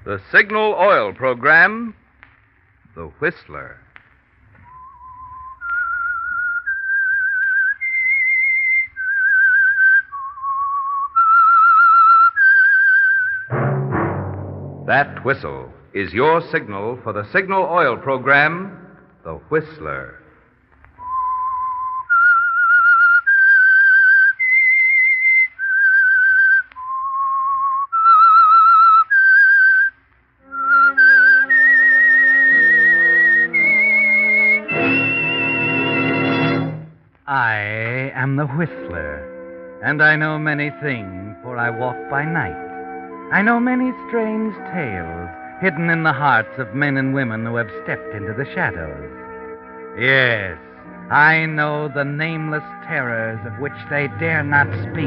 The Signal Oil Program, The Whistler. That whistle is your signal for the Signal Oil Program, The Whistler. I am the Whistler, and I know many things, for I walk by night. I know many strange tales hidden in the hearts of men and women who have stepped into the shadows. Yes, I know the nameless terrors of which they dare not speak.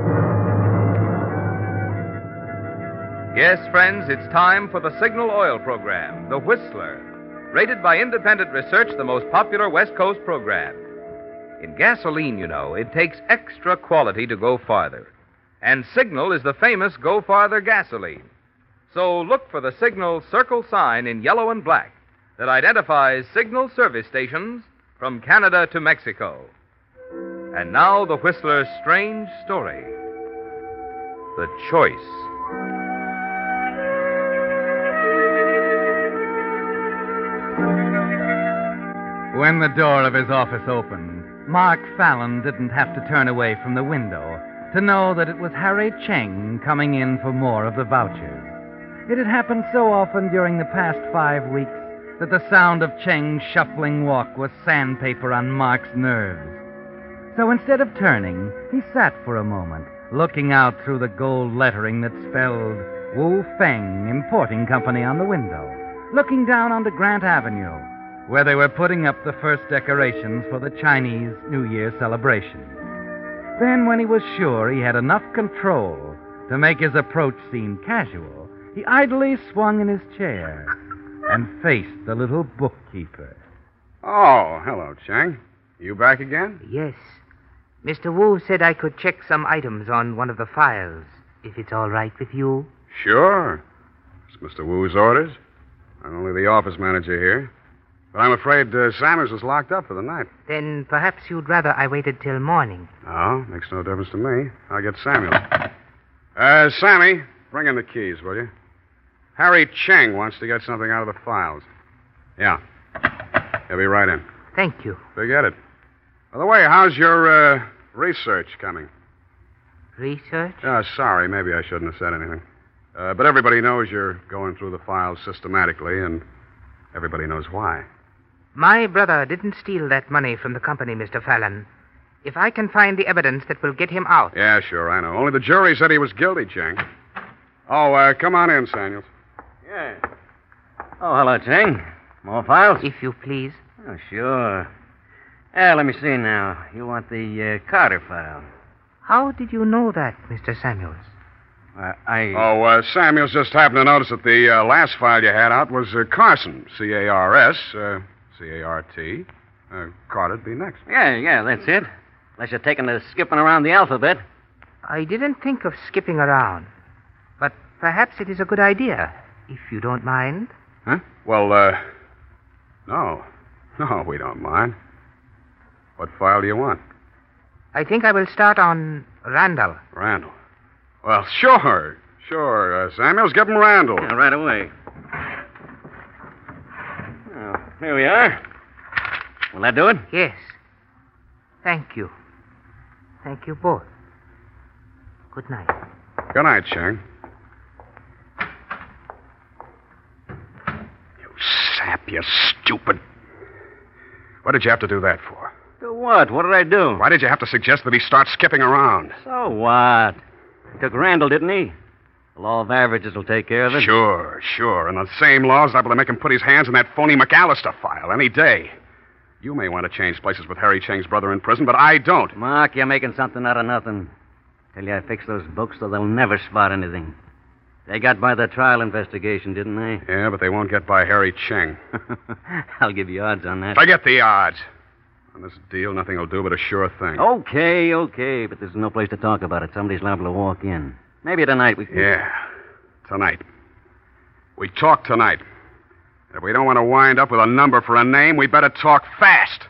Yes, friends, it's time for the Signal Oil Program, The Whistler, rated by independent research the most popular West Coast program. In gasoline, you know, it takes extra quality to go farther. And Signal is the famous Go Farther gasoline. So look for the Signal circle sign in yellow and black that identifies Signal service stations from Canada to Mexico. And now the Whistler's strange story. The Choice. When the door of his office opened, Mark Fallon didn't have to turn away from the window to know that it was Harry Cheng coming in for more of the vouchers. It had happened so often during the past 5 weeks that the sound of Cheng's shuffling walk was sandpaper on Mark's nerves. So instead of turning, he sat for a moment, looking out through the gold lettering that spelled Wu Feng Importing Company on the window, looking down onto Grant Avenue, where they were putting up the first decorations for the Chinese New Year celebration. Then, when he was sure he had enough control to make his approach seem casual, he idly swung in his chair and faced the little bookkeeper. Oh, hello, Chang. You back again? Yes. Mr. Wu said I could check some items on one of the files, if it's all right with you. Sure. It's Mr. Wu's orders. I'm only the office manager here. But I'm afraid Samuels is locked up for the night. Then perhaps you'd rather I waited till morning. Oh, makes no difference to me. I'll get Samuel. Sammy, bring in the keys, will you? Harry Cheng wants to get something out of the files. Yeah. He'll be right in. Thank you. Forget it. By the way, how's your research coming? Research? Sorry, maybe I shouldn't have said anything. But everybody knows you're going through the files systematically, and everybody knows why. My brother didn't steal that money from the company, Mr. Fallon. If I can find the evidence that will get him out. Yeah, sure, I know. Only the jury said he was guilty, Cheng. Oh, come on in, Samuels. Yeah. Oh, hello, Cheng. More files? If you please. Oh, sure. Let me see now. You want the Carter file. How did you know that, Mr. Samuels? Samuels just happened to notice that the last file you had out was Carson, C-A-R-S, C-A-R-T. Carter'd be next. Yeah, that's it. Unless you're taking to skipping around the alphabet. I didn't think of skipping around. But perhaps it is a good idea, if you don't mind. Huh? Well, no. No, we don't mind. What file do you want? I think I will start on Randall. Randall? Well, sure. Samuels, give him Randall. Yeah, right away. Oh, here we are. Will that do it? Yes. Thank you. Thank you both. Good night. Good night, Cheng. You sap, you stupid. What did you have to do that for? Do what? What did I do? Why did you have to suggest that he start skipping around? So what? He took Randall, didn't he? The law of averages will take care of it. Sure. And the same law's liable to make him put his hands in that phony McAllister file any day. You may want to change places with Harry Cheng's brother in prison, but I don't. Mark, you're making something out of nothing. Tell you I fixed those books so they'll never spot anything. They got by the trial investigation, didn't they? Yeah, but they won't get by Harry Cheng. I'll give you odds on that. Forget the odds. On this deal, nothing will do but a sure thing. Okay, but there's no place to talk about it. Somebody's liable to walk in. Maybe tonight we can... Yeah, tonight. We talk tonight. If we don't want to wind up with a number for a name, we better talk fast.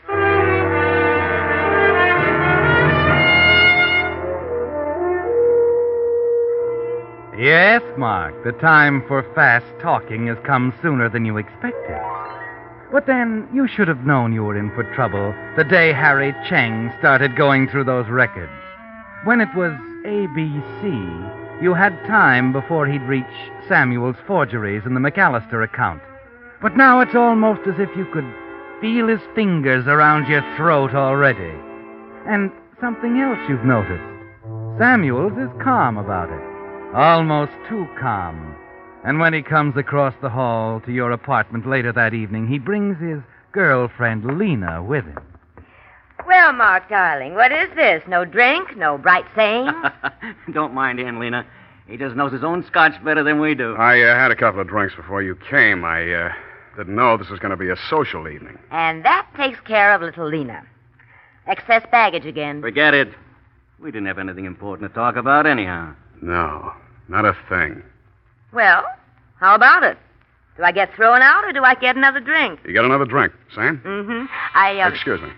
Yes, Mark, the time for fast talking has come sooner than you expected. But then, you should have known you were in for trouble the day Harry Cheng started going through those records. When it was ABC, you had time before he'd reach Samuel's forgeries and the McAllister account. But now it's almost as if you could feel his fingers around your throat already. And something else you've noticed. Samuel's is calm about it. Almost too calm. And when he comes across the hall to your apartment later that evening, he brings his girlfriend, Lena, with him. Well, Mark, darling, what is this? No drink? No bright saying? Don't mind him, Lena. He just knows his own scotch better than we do. I had a couple of drinks before you came. I didn't know this was going to be a social evening. And that takes care of little Lena. Excess baggage again. Forget it. We didn't have anything important to talk about anyhow. No, not a thing. Well, how about it? Do I get thrown out or do I get another drink? You got another drink, Sam? Mm-hmm. Excuse me.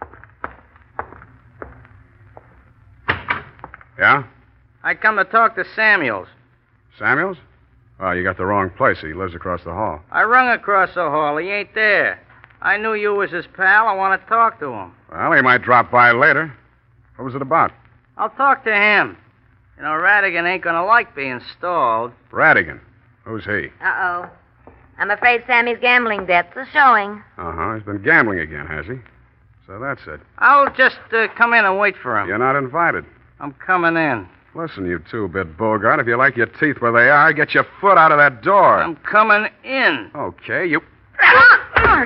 Yeah? I come to talk to Samuels. Samuels? Oh, you got the wrong place. He lives across the hall. I rung across the hall. He ain't there. I knew you was his pal. I want to talk to him. Well, he might drop by later. What was it about? I'll talk to him. You know, Radigan ain't going to like being stalled. Radigan. Who's he? Uh-oh. I'm afraid Sammy's gambling debts are showing. Uh-huh. He's been gambling again, has he? So that's it. I'll just come in and wait for him. You're not invited. I'm coming in. Listen, you two-bit Bogart, if you like your teeth where they are, get your foot out of that door. I'm coming in. Okay, you... Mark!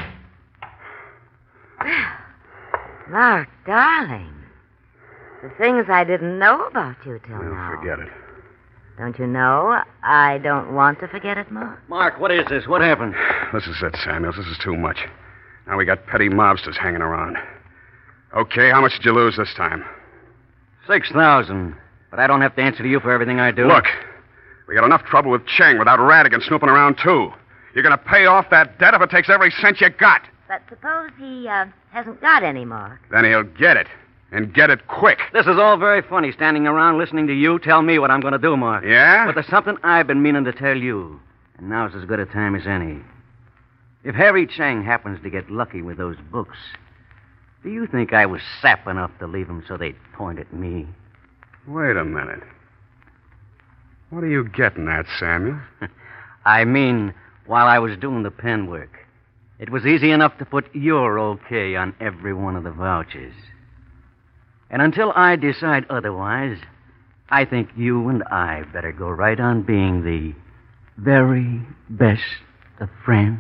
Mark, darling. The things I didn't know about you till now. Forget it. Don't you know? I don't want to forget it, Mark. Mark, what is this? What happened? This is it, Samuels. This is too much. Now we got petty mobsters hanging around. Okay, how much did you lose this time? 6,000. But I don't have to answer to you for everything I do. Look, we got enough trouble with Cheng without Radigan snooping around, too. You're going to pay off that debt if it takes every cent you got. But suppose he hasn't got any, Mark. Then he'll get it. And get it quick. This is all very funny, standing around listening to you tell me what I'm going to do, Mark. Yeah? But there's something I've been meaning to tell you. And now's as good a time as any. If Harry Cheng happens to get lucky with those books, do you think I was sap enough to leave them so they'd point at me? Wait a minute. What are you getting at, Samuel? I mean, while I was doing the pen work, it was easy enough to put your okay on every one of the vouchers. And until I decide otherwise, I think you and I better go right on being the very best of friends.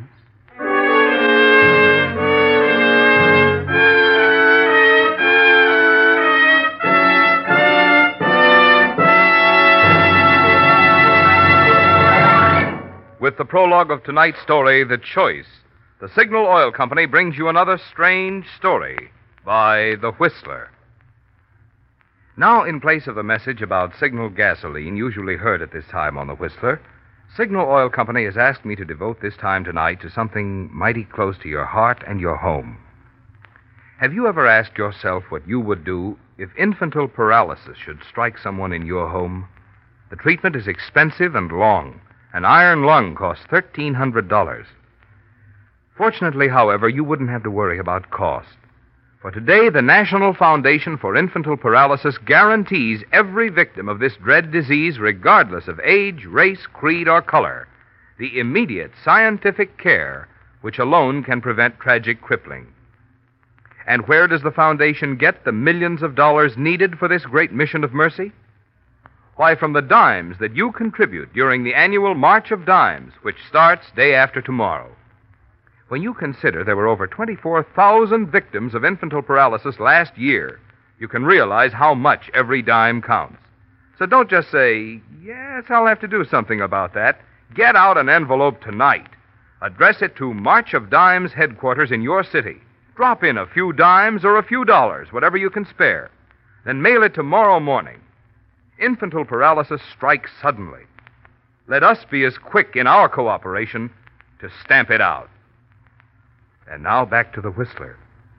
With the prologue of tonight's story, The Choice, the Signal Oil Company brings you another strange story by The Whistler. Now, in place of the message about Signal gasoline usually heard at this time on The Whistler, Signal Oil Company has asked me to devote this time tonight to something mighty close to your heart and your home. Have you ever asked yourself what you would do if infantile paralysis should strike someone in your home? The treatment is expensive and long. An iron lung costs $1,300. Fortunately, however, you wouldn't have to worry about cost. For today, the National Foundation for Infantile Paralysis guarantees every victim of this dread disease, regardless of age, race, creed, or color, the immediate scientific care which alone can prevent tragic crippling. And where does the foundation get the millions of dollars needed for this great mission of mercy? Why, from the dimes that you contribute during the annual March of Dimes, which starts day after tomorrow. When you consider there were over 24,000 victims of infantile paralysis last year, you can realize how much every dime counts. So don't just say, yes, I'll have to do something about that. Get out an envelope tonight. Address it to March of Dimes headquarters in your city. Drop in a few dimes or a few dollars, whatever you can spare. Then mail it tomorrow morning. Infantile paralysis strikes suddenly. let us be as quick in our cooperation to stamp it out. And now back to the Whistler.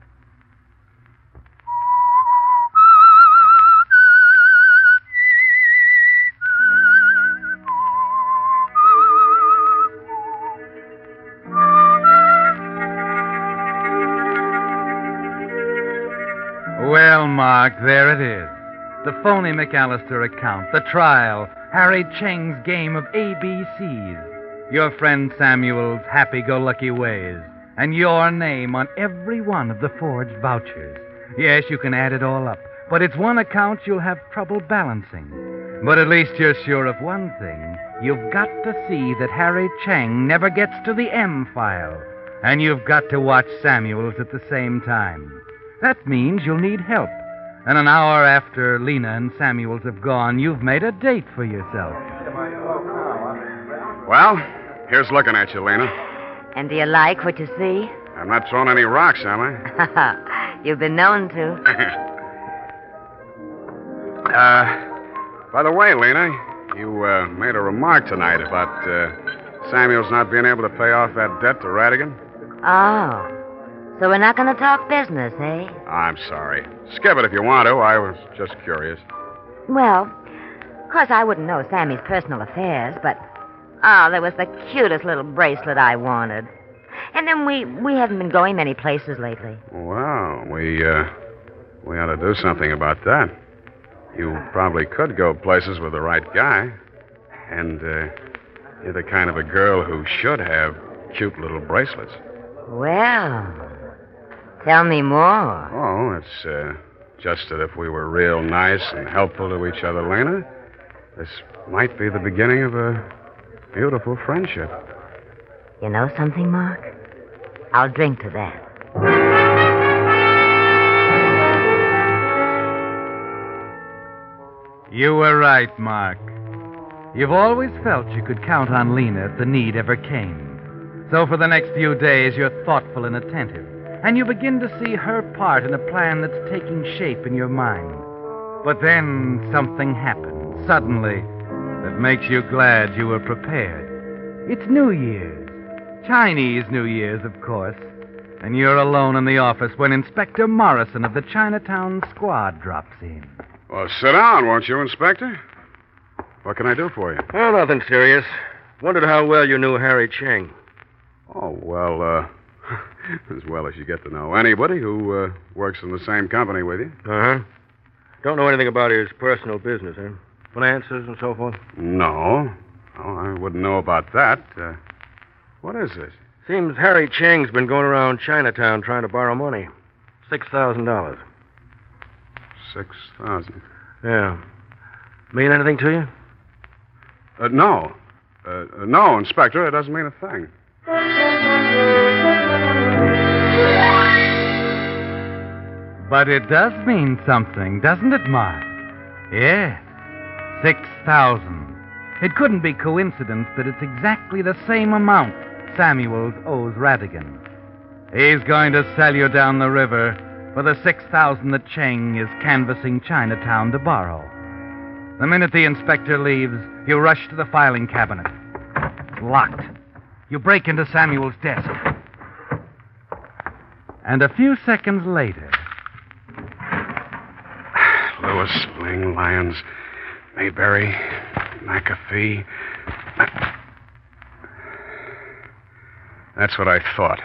Well, Mark, there it is. The phony McAllister account, the trial, Harry Cheng's game of ABCs, your friend Samuel's happy-go-lucky ways, and your name on every one of the forged vouchers. Yes, you can add it all up, but it's one account you'll have trouble balancing. But at least you're sure of one thing. You've got to see that Harry Cheng never gets to the M file, and you've got to watch Samuel's at the same time. That means you'll need help. And an hour after Lena and Samuels have gone, you've made a date for yourself. Well, here's looking at you, Lena. And do you like what you see? I'm not throwing any rocks, am I? You've been known to. By the way, Lena, you made a remark tonight about Samuel's not being able to pay off that debt to Radigan. Oh. So we're not going to talk business, eh? I'm sorry. Skip it if you want to. I was just curious. Well, of course, I wouldn't know Sammy's personal affairs, but... there was the cutest little bracelet I wanted. And then we haven't been going many places lately. Well, we ought to do something about that. You probably could go places with the right guy. And you're the kind of a girl who should have cute little bracelets. Well... Tell me more. Oh, it's just that if we were real nice and helpful to each other, Lena, this might be the beginning of a beautiful friendship. You know something, Mark? I'll drink to that. You were right, Mark. You've always felt you could count on Lena if the need ever came. So for the next few days, you're thoughtful and attentive. And you begin to see her part in a plan that's taking shape in your mind. But then something happens, suddenly, that makes you glad you were prepared. It's New Year's. Chinese New Year's, of course. And you're alone in the office when Inspector Morrison of the Chinatown Squad drops in. Well, sit down, won't you, Inspector? What can I do for you? Oh, nothing serious. Wondered how well you knew Harry Cheng. Oh, well, as well as you get to know anybody who works in the same company with you. Uh-huh. Don't know anything about his personal business, huh? Finances and so forth? No. Oh, I wouldn't know about that. What is this? Seems Harry Cheng's been going around Chinatown trying to borrow money. $6,000. 6,000. Yeah. Mean anything to you? No. No, Inspector. It doesn't mean a thing. But it does mean something, doesn't it, Mark? Yes. 6,000. It couldn't be coincidence that it's exactly the same amount Samuels owes Radigan. He's going to sell you down the river for the 6,000 that Cheng is canvassing Chinatown to borrow. The minute the inspector leaves, you rush to the filing cabinet. It's locked. You break into Samuel's desk. And a few seconds later... Lewis, Bling, Lyons, Mayberry, McAfee. That's what I thought.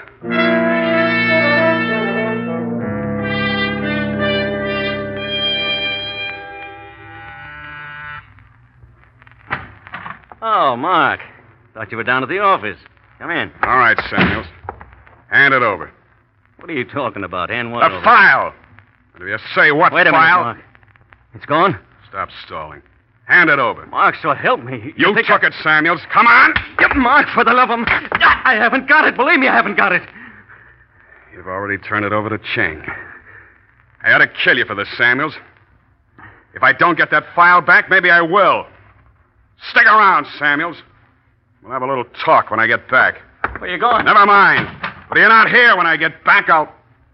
Oh, Mark. Thought you were down at the office. Come in. All right, Samuels. Hand it over. What are you talking about? Hand what The over? file. Do you say what Wait a minute, file? Mark. It's gone? Stop stalling. Hand it over. Mark, so help me. You think took it, Samuels. Come on. Mark, for the love of... I haven't got it. Believe me, I haven't got it. You've already turned it over to Cheng. I ought to kill you for this, Samuels. If I don't get that file back, maybe I will. Stick around, Samuels. We'll have a little talk when I get back. Where you going? Never mind. But you're not here when I get back, I'll...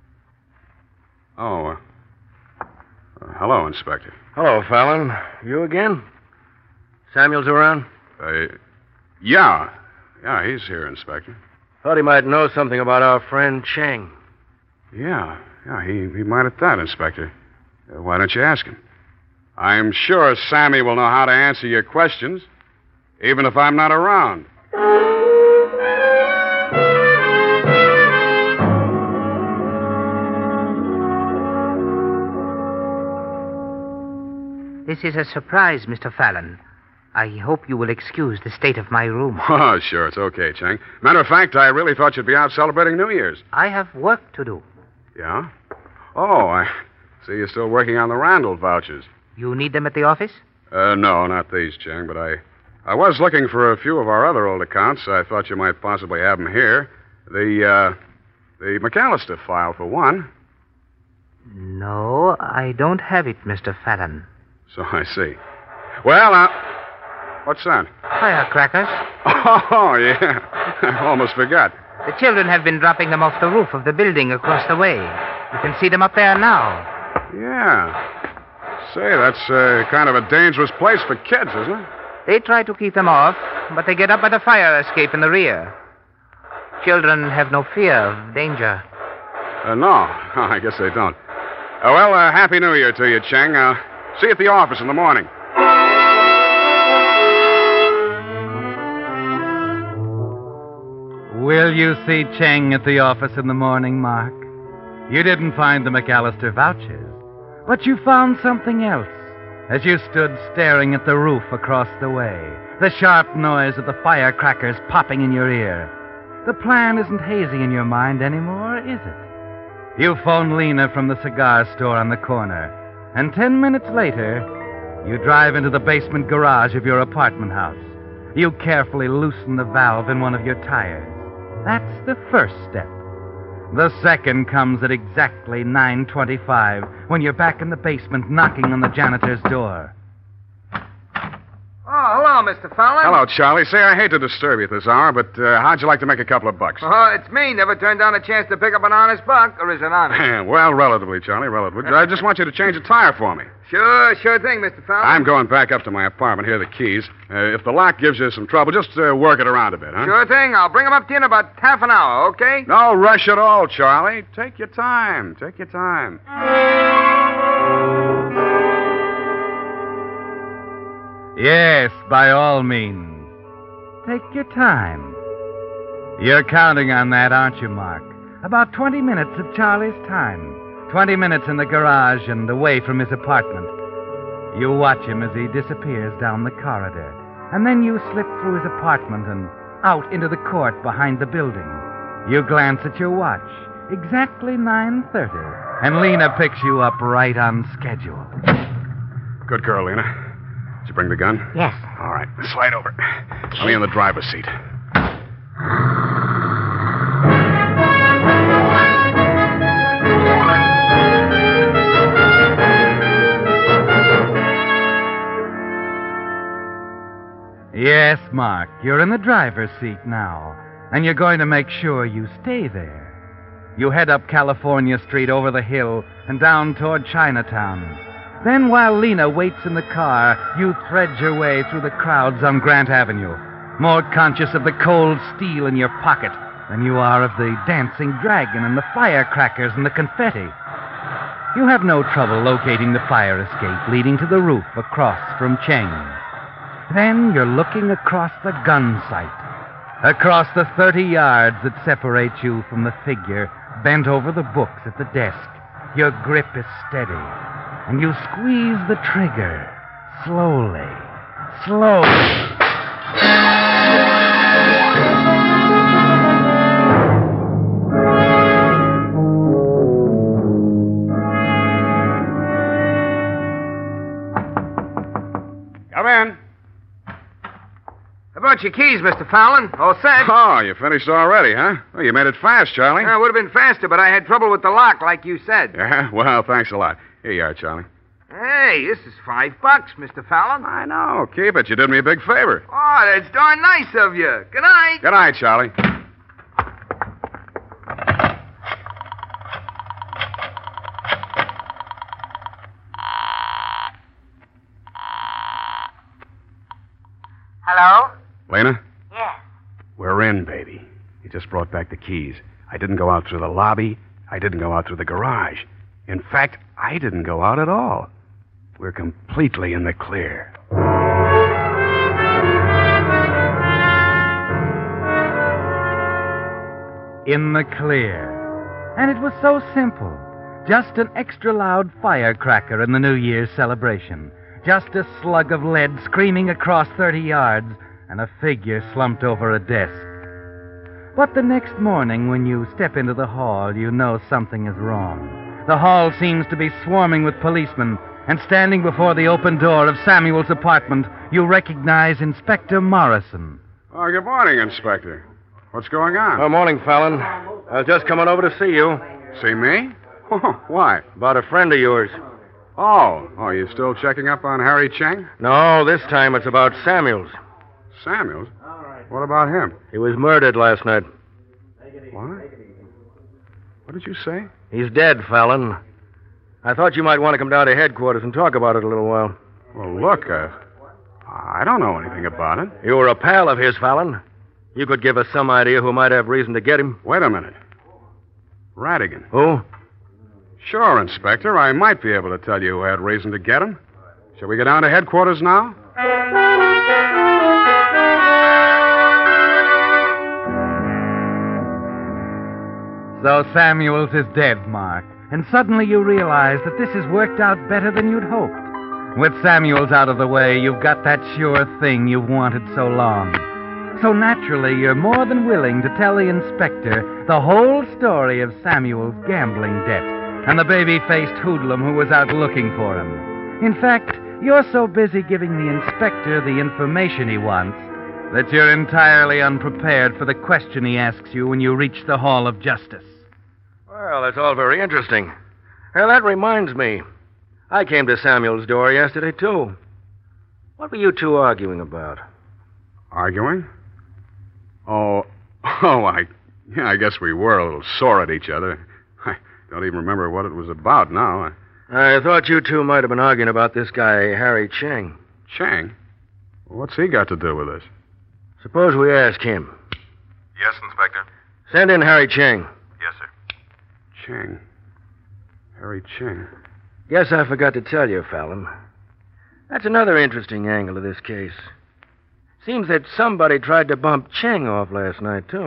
Oh, hello, Inspector. Hello, Fallon. You again? Samuel's around? Yeah. Yeah, he's here, Inspector. Thought he might know something about our friend Cheng. Yeah, he might at that, Inspector. Why don't you ask him? I'm sure Sammy will know how to answer your questions, even if I'm not around. This is a surprise, Mr. Fallon. I hope you will excuse the state of my room. Oh, sure, it's okay, Cheng. Matter of fact, I really thought you'd be out celebrating New Year's. I have work to do. Yeah? Oh, I see you're still working on the Randall vouchers. You need them at the office? No, not these, Cheng, but I was looking for a few of our other old accounts. I thought you might possibly have them here. The McAllister file, for one. No, I don't have it, Mr. Fallon. So I see. Well, what's that? Firecrackers. Oh, yeah. I almost forgot. The children have been dropping them off the roof of the building across the way. You can see them up there now. Yeah. Say, that's kind of a dangerous place for kids, isn't it? They try to keep them off, but they get up by the fire escape in the rear. Children have no fear of danger. No, I guess they don't. Well, Happy New Year to you, Cheng. See you at the office in the morning. Will you see Cheng at the office in the morning, Mark? You didn't find the McAllister vouchers, but you found something else as you stood staring at the roof across the way, the sharp noise of the firecrackers popping in your ear. The plan isn't hazy in your mind anymore, is it? You phone Lena from the cigar store on the corner, and 10 minutes later, you drive into the basement garage of your apartment house. You carefully loosen the valve in one of your tires. That's the first step. The second comes at exactly 9:25 when you're back in the basement knocking on the janitor's door. Oh, hello, Mr. Fallon. Hello, Charlie. Say, I hate to disturb you at this hour, but how'd you like to make a couple of bucks? Oh, it's me. Never turned down a chance to pick up an honest buck, or is it honest? Well, relatively, Charlie, relatively. I just want you to change a tire for me. Sure thing, Mr. Fallon. I'm going back up to my apartment. Here are the keys. If the lock gives you some trouble, just work it around a bit, huh? Sure thing. I'll bring them up to you in about half an hour, okay? No rush at all, Charlie. Take your time. Take your time. Yes, by all means. Take your time. You're counting on that, aren't you, Mark? About 20 minutes of Charlie's time. 20 minutes in the garage and away from his apartment. You watch him as he disappears down the corridor. And then you slip through his apartment and out into the court behind the building. You glance at your watch. Exactly 9:30. And Lena picks you up right on schedule. Good girl, Lena. Did you bring the gun? Yes. All right. Slide over. I'll be in the driver's seat. Yes, Mark, you're in the driver's seat now, and you're going to make sure you stay there. You head up California Street over the hill and down toward Chinatown. Then, while Lena waits in the car, you thread your way through the crowds on Grant Avenue, more conscious of the cold steel in your pocket than you are of the dancing dragon and the firecrackers and the confetti. You have no trouble locating the fire escape leading to the roof across from Cheng's. Then you're looking across the gun sight, across the 30 yards that separate you from the figure bent over the books at the desk. Your grip is steady, and you squeeze the trigger slowly. Come in. How about your keys, Mr. Fallon? All set? Oh, you finished already, huh? Well, you made it fast, Charlie. It would have been faster, but I had trouble with the lock, like you said. Yeah? Well, thanks a lot. Here you are, Charlie. Hey, this is $5, Mr. Fallon. I know. Keep it. You did me a big favor. Oh, that's darn nice of you. Good night. Good night, Charlie. Hello? Lena? Yes. We're in, baby. He just brought back the keys. I didn't go out through the lobby. I didn't go out through the garage. In fact, I didn't go out at all. We're completely in the clear. In the clear. And it was so simple. Just an extra loud firecracker in the New Year's celebration. Just a slug of lead screaming across 30 yards and a figure slumped over a desk. But the next morning, when you step into the hall, you know something is wrong. The hall seems to be swarming with policemen, and standing before the open door of Samuel's apartment, you recognize Inspector Morrison. Oh, good morning, Inspector. What's going on? Oh, morning, Fallon. I was just coming over to see you. See me? Why? About a friend of yours. Oh, you still checking up on Harry Cheng? No, this time it's about Samuels. Samuels? What about him? He was murdered last night. What? What did you say? He's dead, Fallon. I thought you might want to come down to headquarters and talk about it a little while. Well, look, I don't know anything about it. You were a pal of his, Fallon. You could give us some idea who might have reason to get him. Wait a minute. Radigan. Who? Sure, Inspector. I might be able to tell you who had reason to get him. Shall we go down to headquarters now? So Samuels is dead, Mark. And suddenly you realize that this has worked out better than you'd hoped. With Samuels out of the way, you've got that sure thing you've wanted so long. So naturally, you're more than willing to tell the inspector the whole story of Samuel's gambling debt and the baby-faced hoodlum who was out looking for him. In fact, you're so busy giving the inspector the information he wants that you're entirely unprepared for the question he asks you when you reach the Hall of Justice. Well, that's all very interesting. Well, that reminds me. I came to Samuel's door yesterday, too. What were you two arguing about? Arguing? I guess we were a little sore at each other. I don't even remember what it was about now. I thought you two might have been arguing about this guy, Harry Cheng. Cheng? What's he got to do with this? Suppose we ask him. Yes, Inspector. Send in Harry Cheng. Yes, sir. Cheng. Harry Cheng. Guess I forgot to tell you, Fallon. That's another interesting angle of this case. Seems that somebody tried to bump Cheng off last night, too.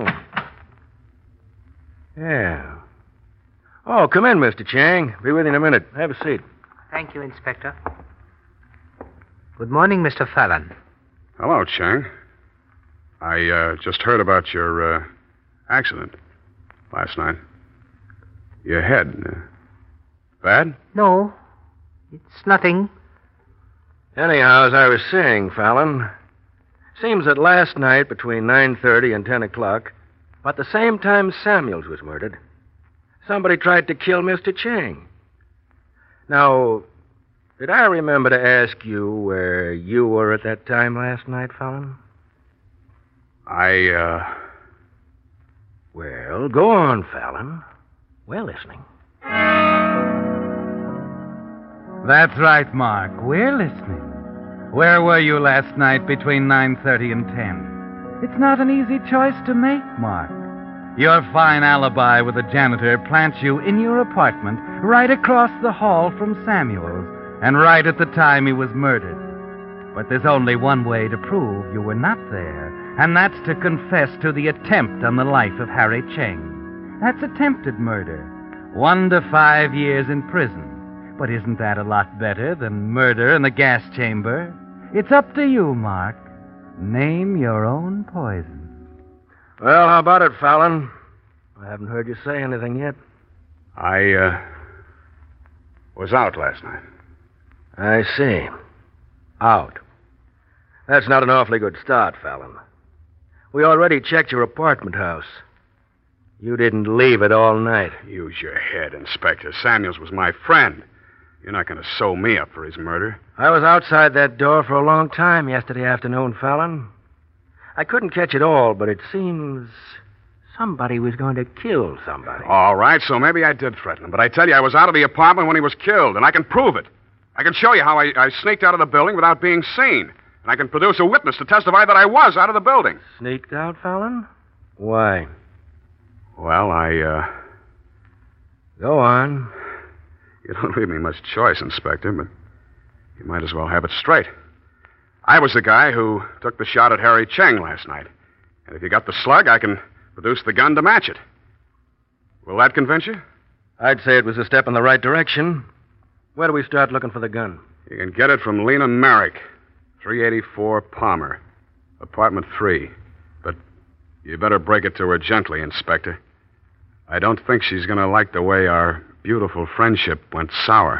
Yeah. Oh, come in, Mr. Cheng. Be with you in a minute. Have a seat. Thank you, Inspector. Good morning, Mr. Fallon. Hello, Cheng. I just heard about your accident last night. Your head. Bad? No, it's nothing. Anyhow, as I was saying, Fallon, seems that last night between 9:30 and 10 o'clock, about the same time Samuels was murdered, somebody tried to kill Mr. Cheng. Now, did I remember to ask you where you were at that time last night, Fallon? Well, go on, Fallon. We're listening. That's right, Mark. We're listening. Where were you last night between 9:30 and 10? It's not an easy choice to make, Mark. Your fine alibi with the janitor plants you in your apartment right across the hall from Samuel's and right at the time he was murdered. But there's only one way to prove you were not there, and that's to confess to the attempt on the life of Harry Cheng. That's attempted murder. 1 to 5 years in prison. But isn't that a lot better than murder in the gas chamber? It's up to you, Mark. Name your own poison. Well, how about it, Fallon? I haven't heard you say anything yet. I was out last night. I see. Out. That's not an awfully good start, Fallon. We already checked your apartment house. You didn't leave it all night. Use your head, Inspector. Samuels was my friend. You're not going to sew me up for his murder. I was outside that door for a long time yesterday afternoon, Fallon. I couldn't catch it all, but it seems somebody was going to kill somebody. All right, so maybe I did threaten him. But I tell you, I was out of the apartment when he was killed, and I can prove it. I can show you how I sneaked out of the building without being seen. And I can produce a witness to testify that I was out of the building. Sneaked out, Fallon? Why? Well, Go on. You don't leave me much choice, Inspector, but you might as well have it straight. I was the guy who took the shot at Harry Cheng last night. And if you got the slug, I can produce the gun to match it. Will that convince you? I'd say it was a step in the right direction. Where do we start looking for the gun? You can get it from Lena Merrick, 384 Palmer, apartment 3. But you better break it to her gently, Inspector. I don't think she's going to like the way our beautiful friendship went sour.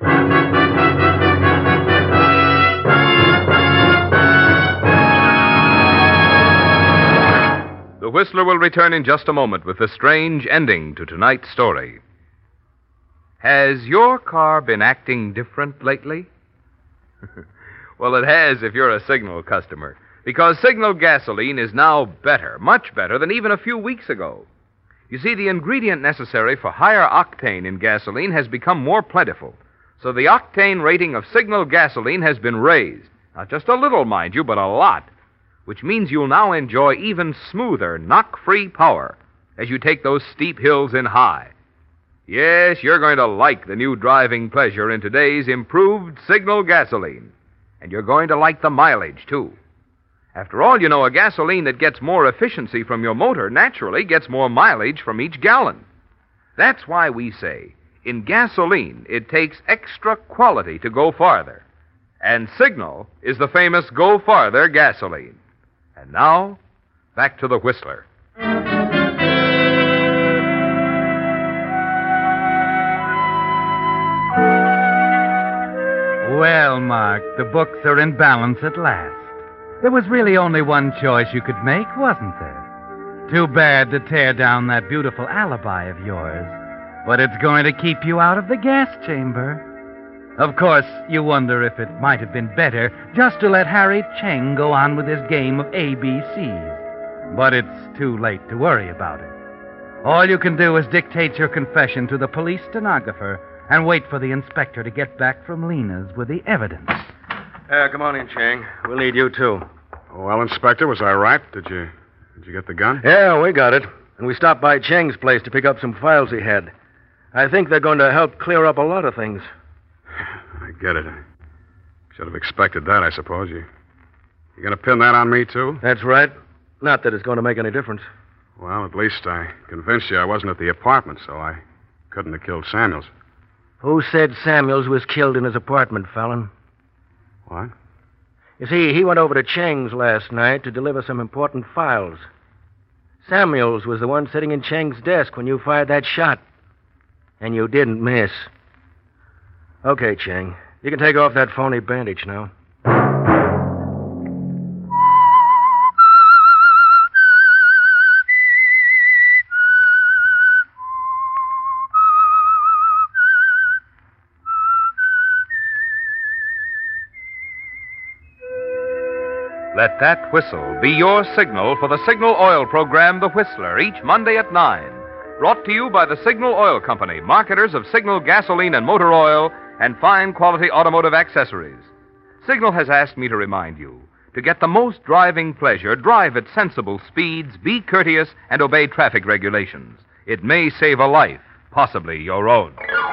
The Whistler will return in just a moment with the strange ending to tonight's story. Has your car been acting different lately? Well, it has if you're a Signal customer, because Signal gasoline is now better, much better than even a few weeks ago. You see, the ingredient necessary for higher octane in gasoline has become more plentiful, so the octane rating of Signal gasoline has been raised. Not just a little, mind you, but a lot, which means you'll now enjoy even smoother, knock-free power as you take those steep hills in high. Yes, you're going to like the new driving pleasure in today's improved Signal gasoline. And you're going to like the mileage, too. After all, you know, a gasoline that gets more efficiency from your motor naturally gets more mileage from each gallon. That's why we say, in gasoline, it takes extra quality to go farther. And Signal is the famous Go Farther gasoline. And now, back to the Whistler. Well, Mark, the books are in balance at last. There was really only one choice you could make, wasn't there? Too bad to tear down that beautiful alibi of yours, but it's going to keep you out of the gas chamber. Of course, you wonder if it might have been better just to let Harry Cheng go on with his game of ABCs. But it's too late to worry about it. All you can do is dictate your confession to the police stenographer and wait for the inspector to get back from Lena's with the evidence. Come on in, Chang. We'll need you, too. Well, Inspector, was I right? Did you get the gun? Yeah, we got it. And we stopped by Chang's place to pick up some files he had. I think they're going to help clear up a lot of things. I get it. I should have expected that, I suppose. You going to pin that on me, too? That's right. Not that it's going to make any difference. Well, at least I convinced you I wasn't at the apartment, so I couldn't have killed Samuels. Who said Samuels was killed in his apartment, Fallon? What? You see, he went over to Chang's last night to deliver some important files. Samuels was the one sitting in Chang's desk when you fired that shot. And you didn't miss. Okay, Chang. You can take off that phony bandage now. Let that whistle be your signal for the Signal Oil program, The Whistler, each Monday at 9. Brought to you by the Signal Oil Company, marketers of Signal gasoline and motor oil and fine quality automotive accessories. Signal has asked me to remind you, to get the most driving pleasure, drive at sensible speeds, be courteous, and obey traffic regulations. It may save a life, possibly your own.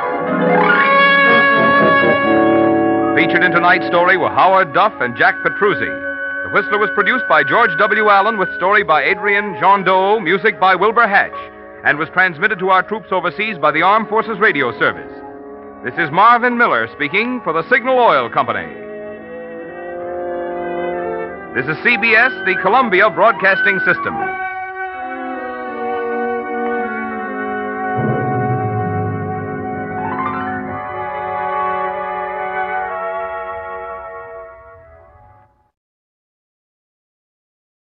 Featured in tonight's story were Howard Duff and Jack Petruzzi. The Whistler was produced by George W. Allen with story by Adrian John Doe, music by Wilbur Hatch, and was transmitted to our troops overseas by the Armed Forces Radio Service. This is Marvin Miller speaking for the Signal Oil Company. This is CBS, the Columbia Broadcasting System.